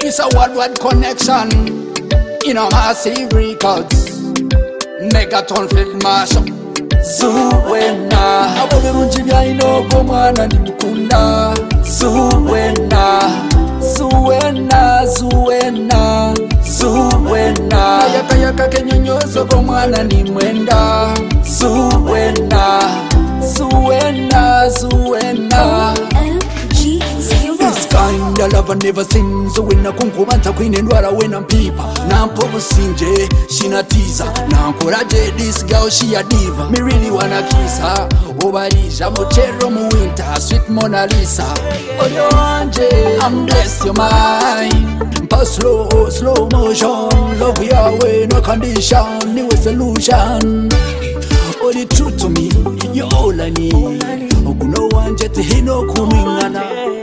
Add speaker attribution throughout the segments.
Speaker 1: It's a worldwide connection in a massive records. Megaton field marshal Zuwena abo birungi byainoko mwana ndi mukunda Zuwena Zuwena Zuwena Zuwena Ayakayaka kenyonyozo ko mwana ni mwenda Zuwena Zuwena Zuwena This kind of love I never seen. So when I kunkumanta queen and wara when I'm people Nampo businje, she na teaser Nankoraje this girl, she a diva Me really wanna kiss her Obarija, mochero mu winter Sweet Mona Lisa Odio anje, I'm blessed, you're mine Pass slow motion Love your way, no condition New solution Oh, the truth to me, you're all I need Okuno wanje hino kumingana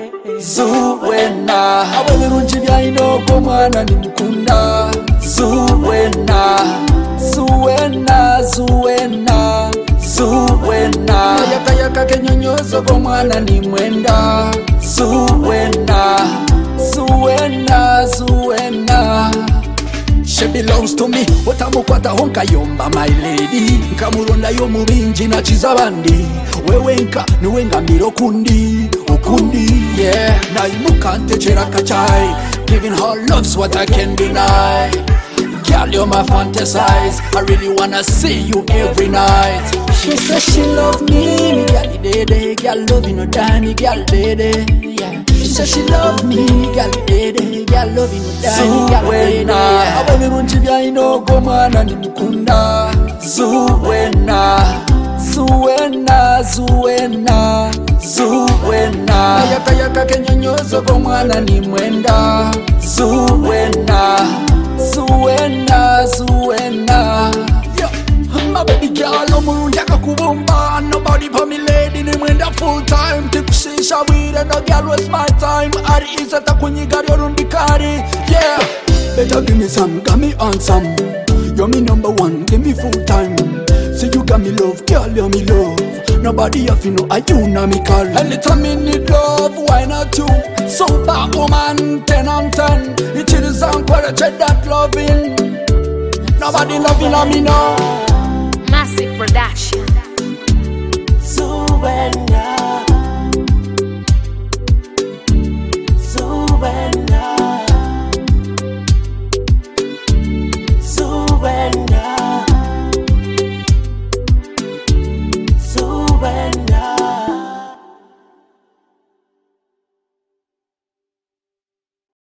Speaker 1: Zuwena abo birungi byainoko mwana ni mukunda Zuwena Zuwena Zuwena Zuwena Ayakayaka kenyonyozo ko mwana ni mwenda Zuwena Zuwena Zuwena She belongs to me, otamukwata honka yomba my lady Nkamuronda yo mubinji na chizabandi Wewenka nuwenga mbiro kundi Okundi, yeah Naimuka ntechera kachai Giving her love's what I can deny Girl, you're my fantasize I really wanna see you every night She says she love me Girl, dede Girl, loving no dani Girl, dede, yeah She says she love me Girl, dede Girl, loving no dani Girl, dede abo birungi byainoko mwana ni mukunda Zuwena Zuwena Zuwena Zuwena Ayakayaka kenyonyozo ko mwana ni mwenda Zuwena Zuwena Zuwena My baby girl omurungi akakubumba Nobody for me lady ni mwenda full time Tikushisha wire no girl waste my time Ari isata kunyiga ryorundikari Yeah Better give me some, got me on some You're me number one, give me full time So you got me love, girl, you're me love Nobody have you know, I you know me call Anytime me need love, why not you? Super woman, 10 on 10 It is encouraged that loving Nobody loving on me now
Speaker 2: Massive production
Speaker 3: Zuwena